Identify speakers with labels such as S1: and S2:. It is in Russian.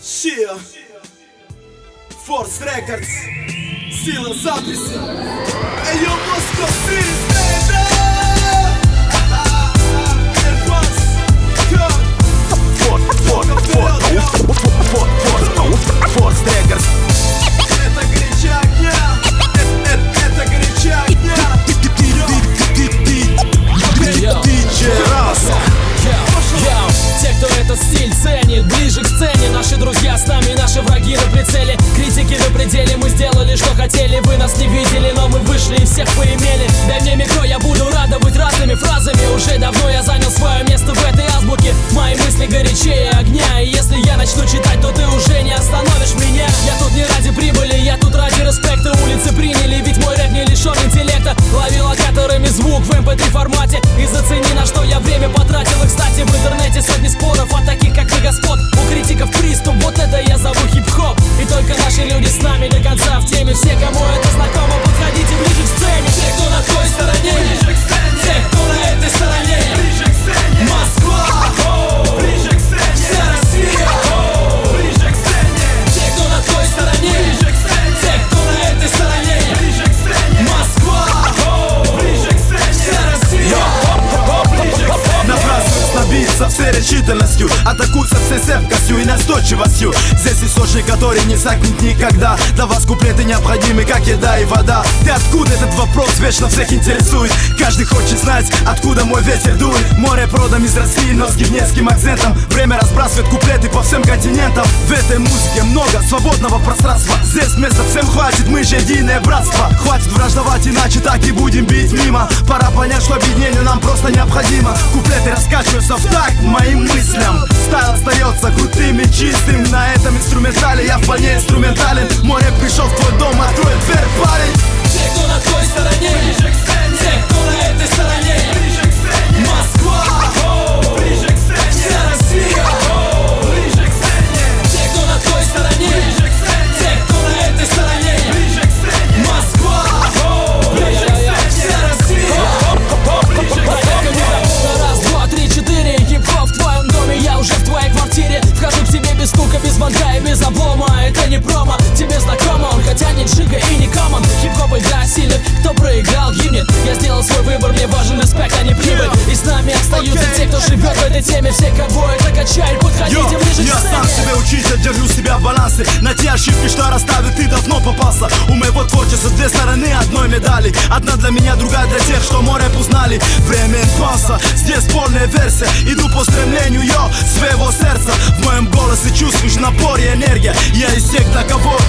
S1: Chia Force Records Сила записи Эй, Moscow City, baby
S2: Force Records.
S1: Это горячак дня. Это горячак дня.
S3: Те, кто этот стиль ценит, ближе к сцене. Наши друзья с нами, наши враги на прицеле. Критики на пределе, мы сделали, что хотели. Вы нас не видели, но мы вышли и всех поимели. Дай мне микро, я буду радовать разными фразами. Уже давно я занял свое место в этой азбуке. Мои мысли горячее огня. И если я начну читать, то ты уже не остановишь меня. Я тут не ради прибыли, я тут ради респекта. Улицы приняли, ведь мой рэп не лишен интеллекта. Лови локаторами звук в MP3 формате. И зацени, на что я время потратил. И, кстати, в интернете сотни споров от таких, как вы, господ. У критиков приступ, вот это я зову хип-хоп. И только наши люди с нами до конца в теме. Все, кому это знакомо, подходите ближе к сцене. Те, кто на той стороне, ближе к сцене. Те, кто на этой стороне, ближе к сцене. Москва, ближе к сцене. Вся Россия, ближе к сцене. Те, кто на той стороне, ближе к сцене. Те, кто на этой стороне, ближе к сцене. Москва, ближе к сцене. Вся Россия, ближе к сцене.
S2: Набрасываюсь на бит со всей решительностью. Атакую со всей цепкостью и настойчивостью. Здесь источник, который не сакнет никогда. Для вас куплеты необходимы, как еда и вода. Ты откуда, этот вопрос вечно всех интересует. Каждый хочет знать, откуда мой ветер дует. Море продом из России, но с гивнецким акцентом. Время разбрасывает куплеты по всем континентам. В этой музыке много свободного пространства. Здесь места всем хватит, мы же единое братство. Хватит враждовать, иначе так и будем бить мимо. Пора понять, что объединение нам просто необходимо. Куплеты раскачиваются в такт моим мыслям. Стайл остается крутым и чистым. На этом инструментале я вполне инструментален. Мой рэп пришел в твой дом, открой дверь, парень.
S3: Те, кто на той стороне, ближе к сцене. Те, кто на этой стороне, ближе к сцене. Москва, ближе к сцене. Вся Россия, ближе к сцене. Те, кто на той стороне, ближе к сцене. Те, кто на этой стороне, ближе к сцене. Москва, ближе к сцене. Вся Россия, ближе к сцене. Раз, два, три, четыре. Хип-хоп в твоем доме, я уже в твоей квартире. Вхожу к тебе без стука, без звонка и без облома. Это не промо, тебе знакомо он, хотя не джига и не коммон. Хип-хоп игра сильных, кто проиграл, гибнет. Я сделал свой выбор, мне важен респект, а не прибыль. И с нами остаются те, кто живет в этой теме. Все, кого это качает, подходите ближе к
S2: я
S3: сцене.
S2: сам себе учитель, держу себя в балансе. На те ошибки, что расставил, ты давно попался. У моего творчества две стороны одной медали. Одна для меня, другая для тех, что море узнали. Время инфанса, здесь полная версия. Иду по стремлению, своего сердца. В моем голосе чувствуешь напор и энергия. Я из тех, для кого